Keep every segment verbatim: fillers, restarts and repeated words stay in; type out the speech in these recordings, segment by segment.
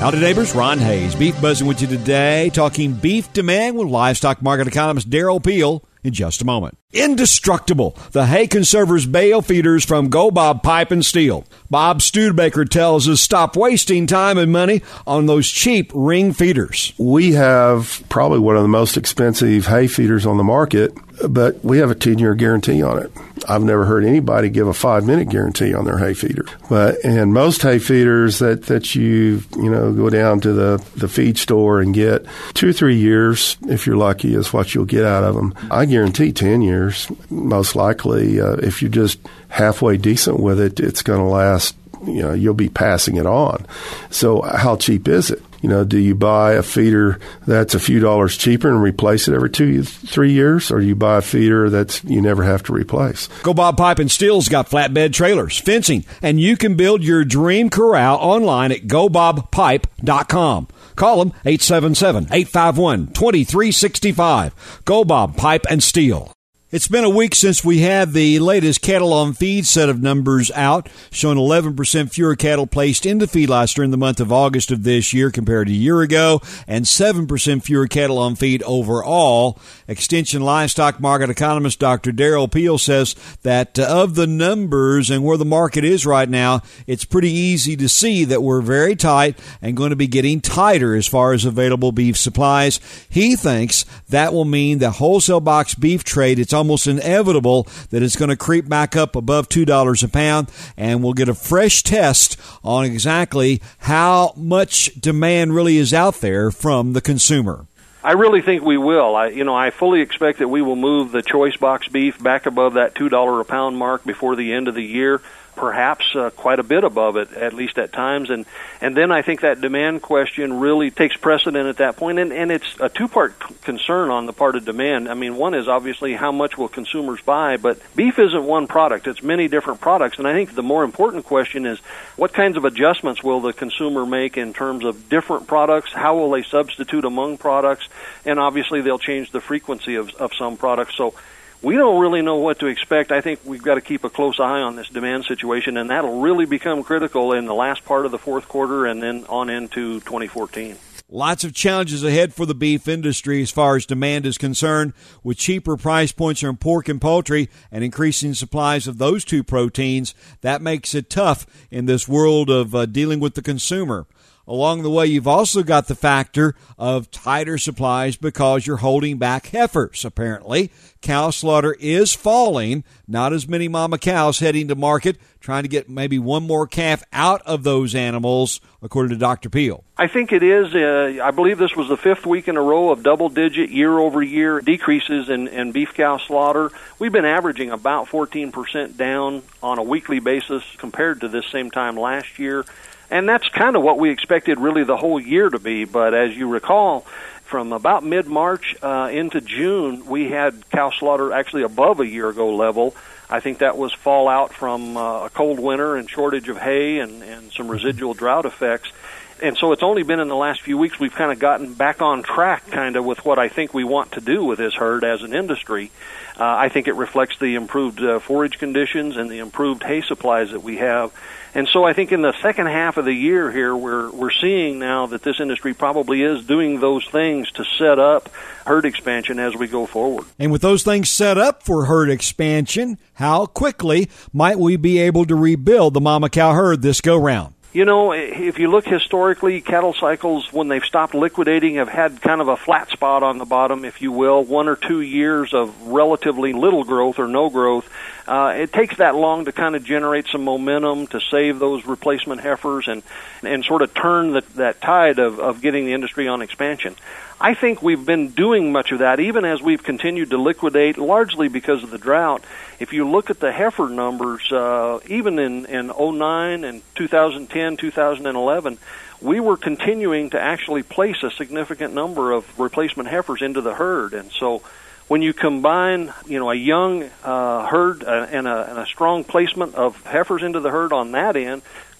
Howdy neighbors, Ron Hayes, Beef Buzzing with you today, talking beef demand with livestock market economist Darrell Peel in just a moment. Indestructible, the hay conservers bale feeders from Go Bob Pipe and Steel. Bob Studebaker tells us stop wasting time and money on those cheap ring feeders. We have probably one of the most expensive hay feeders on the market, but we have a ten-year guarantee on it. I've never heard anybody give a five-minute guarantee on their hay feeder. But and most hay feeders that, that you you know go down to the, the feed store and get two or three years, if you're lucky, is what you'll get out of them. I guarantee ten years, most likely. Uh, if you're just halfway decent with it, it's going to last. You know, you'll be passing it on. So how cheap is it? You know, do you buy a feeder that's a few dollars cheaper and replace it every two, three years, or do you buy a feeder that's you never have to replace? Go Bob Pipe and Steel's got flatbed trailers, fencing, and you can build your dream corral online at go bob pipe dot com. Call them eight seven seven, eight five one, two three six five. Go Bob Pipe and Steel. It's been a week since we had the latest cattle on feed set of numbers out, showing eleven percent fewer cattle placed into feedlots during the month of August of this year compared to a year ago, and seven percent fewer cattle on feed overall. Extension livestock market economist Doctor Darrell Peel says that uh, of the numbers and where the market is right now, it's pretty easy to see that we're very tight and going to be getting tighter as far as available beef supplies. He thinks that will mean the wholesale box beef trade, it's almost inevitable that it's going to creep back up above two dollars a pound, and we'll get a fresh test on exactly how much demand really is out there from the consumer. I really think we will. I, you know, I fully expect that we will move the choice box beef back above that two dollars a pound mark before the end of the year. Perhaps uh, quite a bit above it, at least at times. And, and then I think that demand question really takes precedent at that point. And, and it's a two-part c- concern on the part of demand. I mean, one is obviously how much will consumers buy, but beef isn't one product. It's many different products. And I think the more important question is what kinds of adjustments will the consumer make in terms of different products? How will they substitute among products? And obviously they'll change the frequency of, of some products. So we don't really know what to expect. I think we've got to keep a close eye on this demand situation, and that'll really become critical in the last part of the fourth quarter and then on into twenty fourteen. Lots of challenges ahead for the beef industry as far as demand is concerned, with cheaper price points in pork and poultry and increasing supplies of those two proteins. That makes it tough in this world of uh, dealing with the consumer. Along the way, you've also got the factor of tighter supplies because you're holding back heifers, apparently. Cow slaughter is falling. Not as many mama cows heading to market, trying to get maybe one more calf out of those animals, according to Doctor Peel. I think it is. Uh, I believe this was the fifth week in a row of double-digit year-over-year decreases in, in beef cow slaughter. We've been averaging about fourteen percent down on a weekly basis compared to this same time last year. And that's kind of what we expected really the whole year to be. But as you recall, from about mid-March uh, into June, we had cow slaughter actually above a year ago level. I think that was fallout from uh, a cold winter and shortage of hay and, and some residual drought effects. And so it's only been in the last few weeks we've kind of gotten back on track kind of with what I think we want to do with this herd as an industry. Uh, I think it reflects the improved uh, forage conditions and the improved hay supplies that we have. And so I think in the second half of the year here, we're we're seeing now that this industry probably is doing those things to set up herd expansion as we go forward. And with those things set up for herd expansion, how quickly might we be able to rebuild the mama cow herd this go-round? You know, if you look historically, cattle cycles, when they've stopped liquidating, have had kind of a flat spot on the bottom, if you will, one or two years of relatively little growth or no growth. Uh, it takes that long to kind of generate some momentum to save those replacement heifers and and sort of turn the, that tide of, of getting the industry on expansion. I think we've been doing much of that, even as we've continued to liquidate, largely because of the drought. If you look at the heifer numbers, uh, even in, in oh nine and two thousand ten, two thousand eleven, we were continuing to actually place a significant number of replacement heifers into the herd. And so when you combine, you know, a young uh, herd uh, and, a, and a strong placement of heifers into the herd on that end,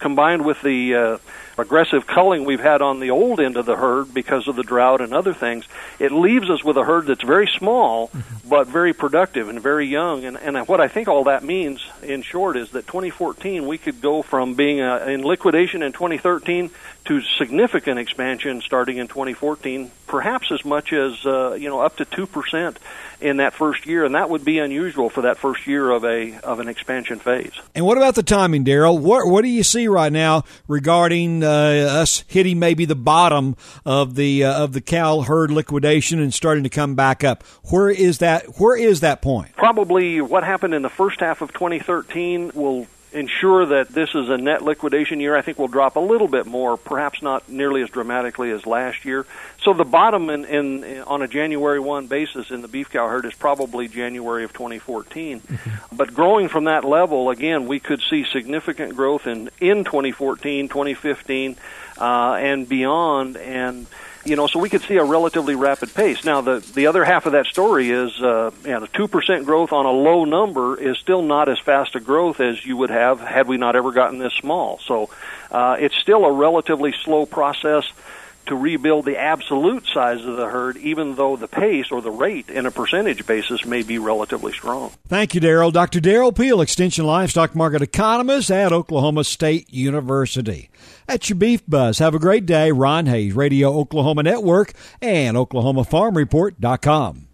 combined with the uh, aggressive culling we've had on the old end of the herd because of the drought and other things, it leaves us with a herd that's very small but very productive and very young. And, and what I think all that means, in short, is that twenty fourteen we could go from being uh, in liquidation in twenty thirteen to significant expansion starting in twenty fourteen, perhaps as much as uh, you know up to two percent in that first year, and that would be unusual for that first year of a of an expansion phase. And what about the timing, Darrell? What what do you see right now regarding uh, us hitting maybe the bottom of the uh, of the cow herd liquidation and starting to come back up? Where is that? Where is that point? Probably what happened in the first half of twenty thirteen will ensure that this is a net liquidation year. I think we'll drop a little bit more, perhaps not nearly as dramatically as last year. So the bottom in, in, in on a January first basis in the beef cow herd is probably January of twenty fourteen. Mm-hmm. But growing from that level, again, we could see significant growth in, in twenty fourteen, twenty fifteen, uh, and beyond. And You know, so we could see a relatively rapid pace. Now, the the other half of that story is, uh, you know, the two percent growth on a low number is still not as fast a growth as you would have had we not ever gotten this small. So uh, it's still a relatively slow process to rebuild the absolute size of the herd, even though the pace or the rate in a percentage basis may be relatively strong. Thank you, Darrell. Doctor Darrell Peel, Extension Livestock Market Economist at Oklahoma State University. That's your Beef Buzz. Have a great day. Ron Hayes, Radio Oklahoma Network, and Oklahoma Farm Report dot com.